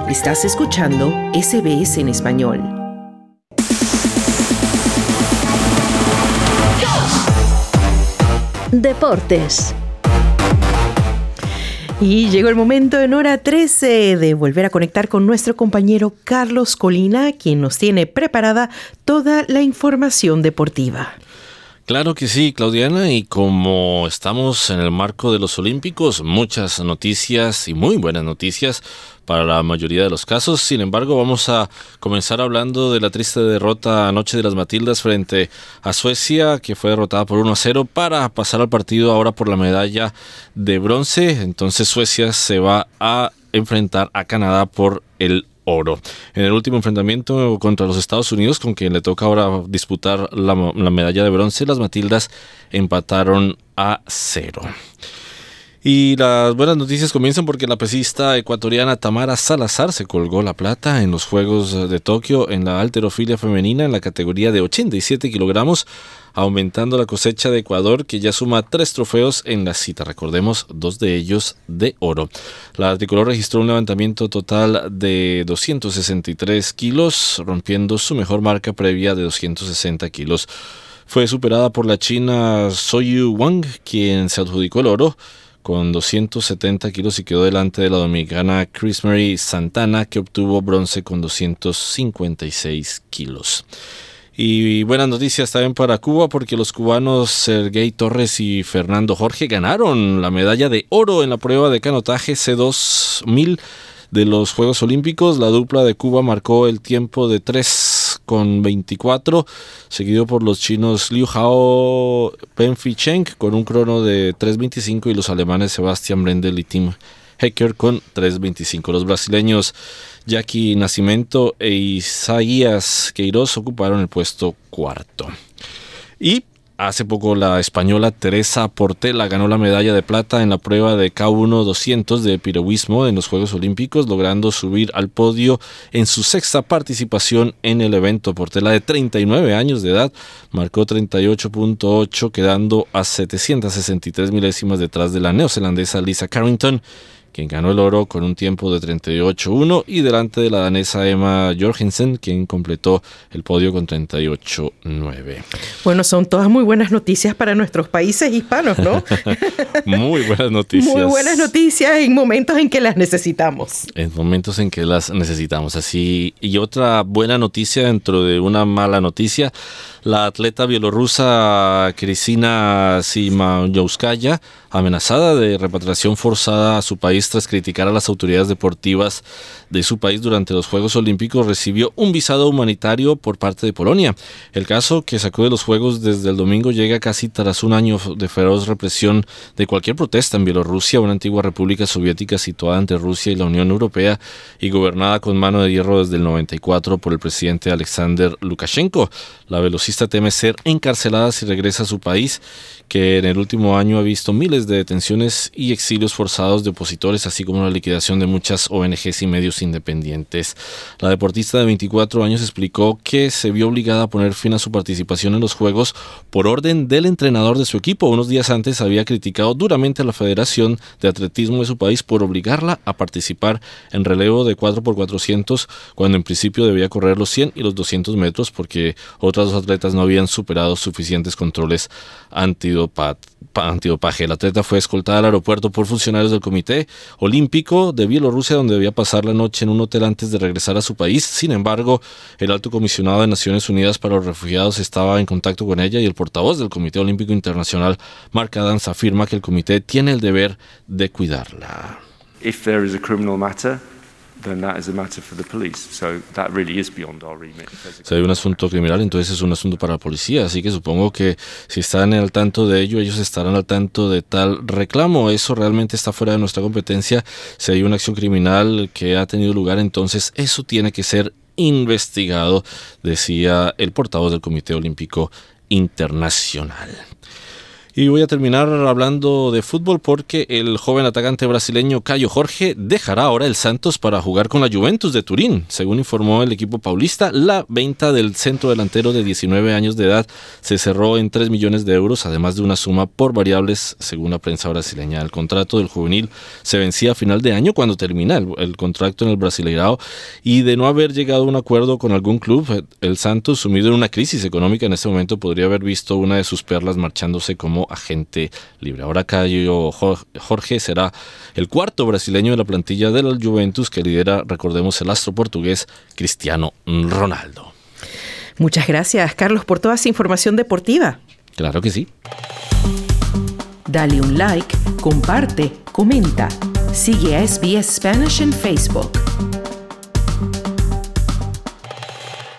Estás escuchando SBS en español. Deportes. Y llegó el momento en hora 13 de volver a conectar con nuestro compañero Carlos Colina, quien nos tiene preparada toda la información deportiva. Claro que sí, Claudiana, y como estamos en el marco de los Olímpicos, muchas noticias y muy buenas noticias para la mayoría de los casos. Sin embargo, vamos a comenzar hablando de la triste derrota anoche de las Matildas frente a Suecia, que fue derrotada por 1-0 para pasar al partido ahora por la medalla de bronce. Entonces Suecia se va a enfrentar a Canadá por el oro. En el último enfrentamiento contra los Estados Unidos, con quien le toca ahora disputar la medalla de bronce, las Matildas empataron a 0. Y las buenas noticias comienzan porque la pesista ecuatoriana Tamara Salazar se colgó la plata en los Juegos de Tokio en la halterofilia femenina en la categoría de 87 kilogramos, aumentando la cosecha de Ecuador, que ya suma 3 trofeos en la cita. Recordemos, 2 de ellos de oro. La tricolor registró un levantamiento total de 263 kilos, rompiendo su mejor marca previa de 260 kilos. Fue superada por la china Soyu Wang, quien se adjudicó el oro con 270 kilos y quedó delante de la dominicana Chris Mary Santana, que obtuvo bronce con 256 kilos. Y buenas noticias también para Cuba, porque los cubanos Sergey Torres y Fernando Jorge ganaron la medalla de oro en la prueba de canotaje C2000 de los Juegos Olímpicos. La dupla de Cuba marcó el tiempo de 3:24, seguido por los chinos Liu Hao Benfi Cheng con un crono de 3:25 y los alemanes Sebastian Brendel y Tim Hecker con 3:25. Los brasileños Jackie Nascimento e Isaías Queiroz ocuparon el puesto cuarto. Y hace poco la española Teresa Portela ganó la medalla de plata en la prueba de K1 200 de piragüismo en los Juegos Olímpicos, logrando subir al podio en su sexta participación en el evento. Portela, de 39 años de edad, marcó 38.8, quedando a 763 milésimas detrás de la neozelandesa Lisa Carrington, quien ganó el oro con un tiempo de 38.1, y delante de la danesa Emma Jorgensen, quien completó el podio con 38.9. Bueno, son todas muy buenas noticias para nuestros países hispanos, ¿no? Muy buenas noticias. Muy buenas noticias en momentos en que las necesitamos. En momentos en que las necesitamos, así. Y otra buena noticia dentro de una mala noticia: la atleta bielorrusa Kristina Simayouskaya, amenazada de repatriación forzada a su país tras criticar a las autoridades deportivas de su país durante los Juegos Olímpicos, recibió un visado humanitario por parte de Polonia. El caso, que sacude los Juegos desde el domingo, llega casi tras un año de feroz represión de cualquier protesta en Bielorrusia, una antigua república soviética situada entre Rusia y la Unión Europea y gobernada con mano de hierro desde el 94 por el presidente Alexander Lukashenko. La velocista teme ser encarcelada si regresa a su país, que en el último año ha visto miles de detenciones y exilios forzados de opositores, así como la liquidación de muchas ONGs y medios independientes. La deportista de 24 años explicó que se vio obligada a poner fin a su participación en los Juegos por orden del entrenador de su equipo. Unos días antes había criticado duramente a la Federación de Atletismo de su país por obligarla a participar en relevo de 4x400, cuando en principio debía correr los 100 y los 200 metros, porque otras dos atletas no habían superado suficientes controles antidopaje. El atleta fue escoltada al aeropuerto por funcionarios del Comité Olímpico de Bielorrusia, donde debía pasar la noche en un hotel antes de regresar a su país. Sin embargo, el alto comisionado de Naciones Unidas para los Refugiados estaba en contacto con ella, y el portavoz del Comité Olímpico Internacional, Mark Adams, afirma que el comité tiene el deber de cuidarla. If there is a criminal matter, then that is a matter for the police. So that really is beyond our remit. Si hay un asunto criminal, entonces es un asunto para la policía, así que supongo que si están al tanto de ello, ellos estarán al tanto de tal reclamo. Eso realmente está fuera de nuestra competencia. Si hay una acción criminal que ha tenido lugar, entonces eso tiene que ser investigado, decía el portavoz del Comité Olímpico Internacional. Y voy a terminar hablando de fútbol porque el joven atacante brasileño Caio Jorge dejará ahora el Santos para jugar con la Juventus de Turín. Según informó el equipo paulista, la venta del centro delantero de 19 años de edad se cerró en 3 millones de euros, además de una suma por variables, según la prensa brasileña. El contrato del juvenil se vencía a final de año cuando termina el contrato en el Brasileirao, y de no haber llegado a un acuerdo con algún club, el Santos, sumido en una crisis económica en este momento, podría haber visto una de sus perlas marchándose como agente libre. Ahora Caio Jorge será el cuarto brasileño de la plantilla de la Juventus, que lidera, recordemos, el astro portugués Cristiano Ronaldo. Muchas gracias, Carlos, por toda esa información deportiva. Claro que sí. Dale un like, comparte, comenta. Sigue a SBS Spanish en Facebook.